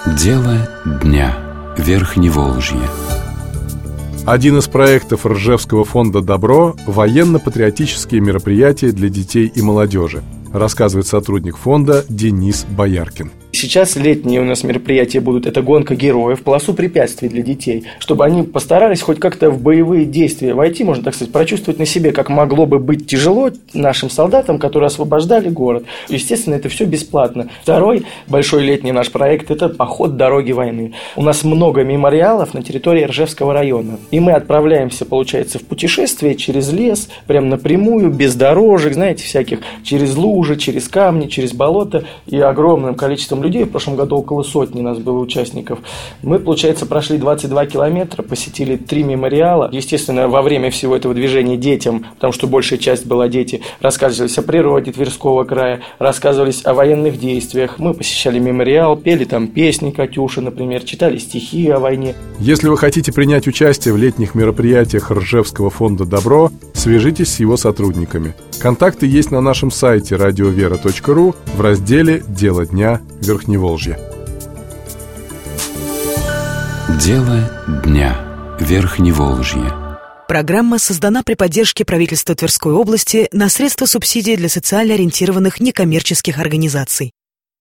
Дело дня. Верхневолжье. Один из проектов Ржевского фонда «Добро» – военно-патриотические мероприятия для детей и молодежи, рассказывает сотрудник фонда Денис Бояркин. Сейчас летние у нас мероприятия будут. Это гонка героев, полосу препятствий для детей, чтобы они постарались хоть как-то в боевые действия войти, можно так сказать, прочувствовать на себе, как могло бы быть тяжело нашим солдатам, которые освобождали город. Естественно, это все бесплатно. Второй большой летний наш проект – это поход «Дороги войны». У нас много мемориалов на территории Ржевского района. И мы отправляемся, получается, в путешествие через лес, прям напрямую, без дорожек, знаете, всяких, через лужи, через камни, через болото и огромным количеством людей. В прошлом году около 100 нас было участников. Мы, получается, прошли 22 километра, посетили 3 мемориала. Естественно, во время всего этого движения детям, потому что большая часть была дети, рассказывались о природе Тверского края, рассказывались о военных действиях. Мы посещали мемориал, пели там песни Катюши, например, читали стихи о войне. Если вы хотите принять участие в летних мероприятиях Ржевского фонда «Добро», свяжитесь с его сотрудниками. Контакты есть на нашем сайте radiovera.ru в разделе «Дело дня. Верхневолжье». Дело дня. Верхневолжье. Программа создана при поддержке правительства Тверской области на средства субсидий для социально ориентированных некоммерческих организаций.